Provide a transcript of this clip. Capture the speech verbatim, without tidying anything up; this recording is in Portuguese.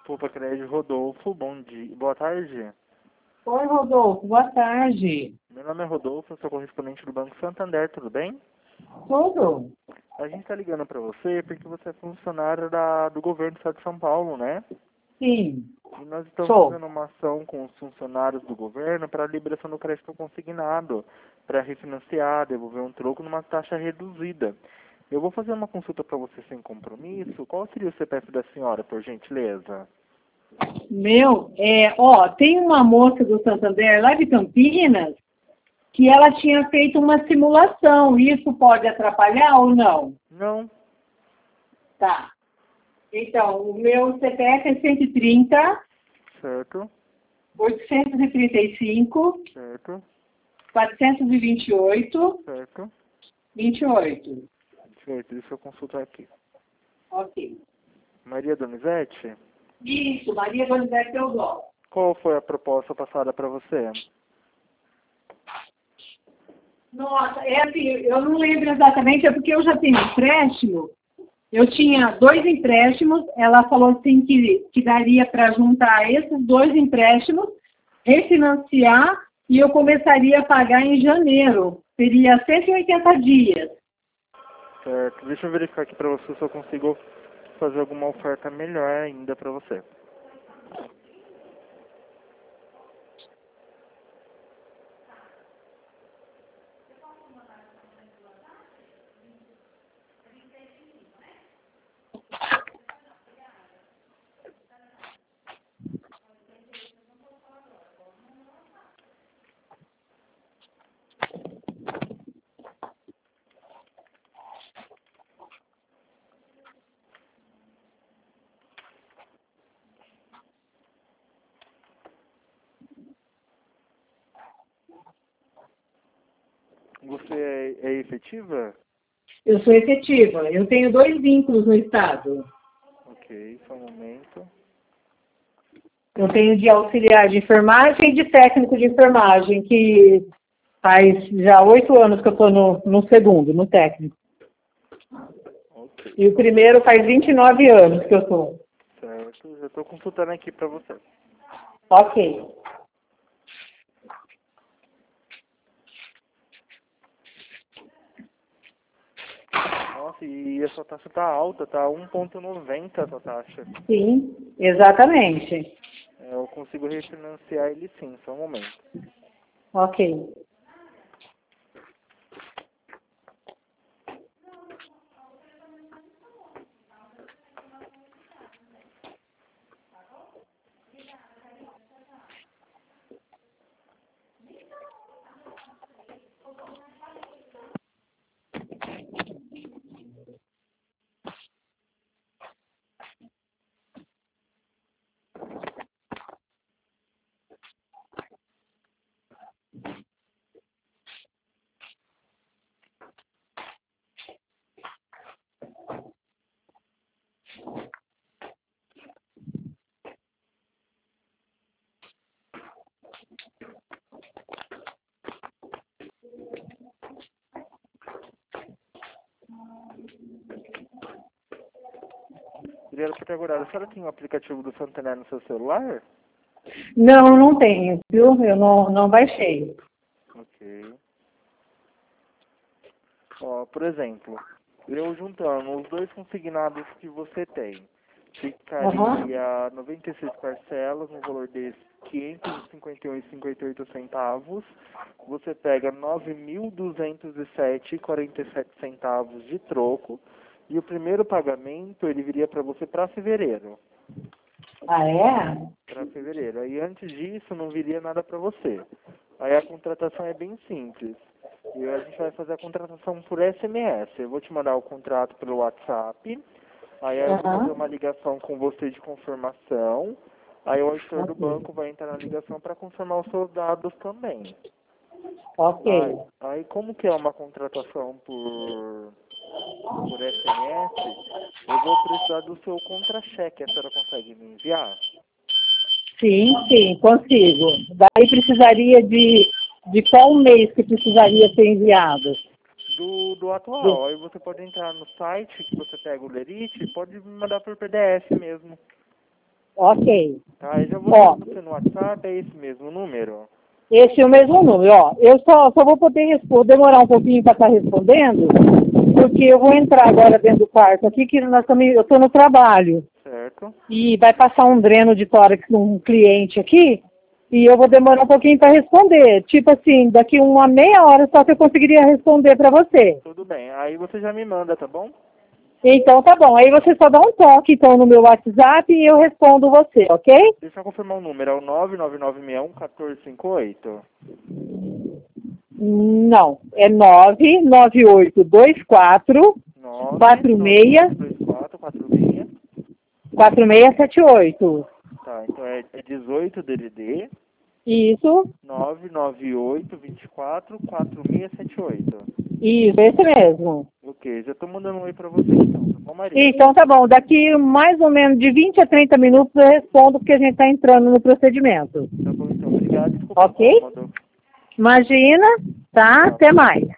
Poupa Crédito Rodolfo, bom dia. Boa tarde. Oi, Rodolfo, boa tarde. Meu nome é Rodolfo, eu sou correspondente do Banco Santander, tudo bem? Tudo? A gente está ligando para você porque você é funcionário da, do governo do Estado de São Paulo, né? Sim. E nós estamos Sou. fazendo uma ação com os funcionários do governo para a liberação do crédito consignado, para refinanciar, devolver um troco numa taxa reduzida. Eu vou fazer uma consulta para você sem compromisso. Qual seria o C P F da senhora, por gentileza? Meu, é, ó, tem uma moça do Santander lá de Campinas que ela tinha feito uma simulação. Isso pode atrapalhar ou não? Não. Tá. Então, o meu C P F é cento e trinta, Certo. oitocentos e trinta e cinco, Certo. quatrocentos e vinte e oito, Certo. vinte e oito. Certo, deixa eu consultar aqui. Ok. Maria Donizete, Isso, Maria Donizete Teodoro. qual foi a proposta passada para você? Nossa, é assim, eu não lembro exatamente, é porque eu já tenho empréstimo. Eu tinha dois empréstimos, ela falou assim que, que daria para juntar esses dois empréstimos, refinanciar e eu começaria a pagar em janeiro. Seria cento e oitenta dias. Certo, deixa eu verificar aqui para você se eu consigo fazer alguma oferta melhor ainda para você. Você é, é efetiva? Eu sou efetiva, eu tenho dois vínculos no Estado. Ok, só um momento. Eu tenho de auxiliar de enfermagem e de técnico de enfermagem, que faz já oito anos que eu estou no, no segundo, no técnico. Ok, E o primeiro faz vinte e nove anos que eu estou. certo, já estou consultando aqui para você. Ok. Nossa, e a sua taxa tá alta, tá um vírgula noventa a sua taxa. Sim, exatamente. É, eu consigo refinanciar ele sim, só um momento. Ok. Juliana Pitagorada, a senhora tem o aplicativo do Santander no seu celular? Não, não tenho, viu? Eu não, não baixei. Ok. Ó, por exemplo, eu juntando os dois consignados que você tem, Aham. ficaria noventa e seis parcelas no valor de quinhentos e cinquenta e um vírgula cinquenta e oito centavos. Você pega nove mil duzentos e sete vírgula quarenta e sete centavos de troco e o primeiro pagamento ele viria para você para fevereiro. Ah, é? Para fevereiro. Aí antes disso não viria nada para você. Aí a contratação é bem simples. E a gente vai fazer a contratação por S M S. Eu vou te mandar o contrato pelo WhatsApp. Aí eu vou fazer Aham. uma ligação com você de confirmação. Aí o auditor do Ok. banco vai entrar na ligação para confirmar os seus dados também. Aí, Ok. aí como que é uma contratação por, por S M S, eu vou precisar do seu contra-cheque. A senhora consegue me enviar? Sim, sim, consigo. Daí precisaria de, de qual mês que precisaria ser enviado? Do, do Do- atual. Aí você pode entrar no site que você pega o Lerite e pode me mandar por P D F mesmo. Ok. Tá, eu já vou Ó. mandar você no WhatsApp, é esse mesmo número? Esse é o mesmo número, ó. Eu só, só vou poder responder, demorar um pouquinho para estar respondendo, porque eu vou entrar agora dentro do quarto aqui, que nós também, eu estou no trabalho. Certo. E vai passar um dreno de tórax num cliente aqui, e eu vou demorar um pouquinho para responder. Tipo assim, daqui uma meia hora só que eu conseguiria responder para você. Tudo bem, aí você já me manda, tá bom? Então tá bom, aí você só dá um toque então no meu WhatsApp e eu respondo você, ok? Deixa eu confirmar o número, é o nove nove nove seis um um quatro cinco oito. Não, é nove nove oito dois quatro quatro seis dois quatro quatro seis. quatro seis sete oito. Tá, então é, é dezoito D D D Isso, nove nove oito dois quatro quatro seis sete oito. isso, esse mesmo. Ok, já tô mandando um oi pra você então, tá bom, Maria? Então tá bom, daqui mais ou menos de vinte a trinta minutos eu respondo porque a gente está entrando no procedimento. Tá bom então, obrigado, desculpa o Ok? incômodo. Imagina, tá? Até mais.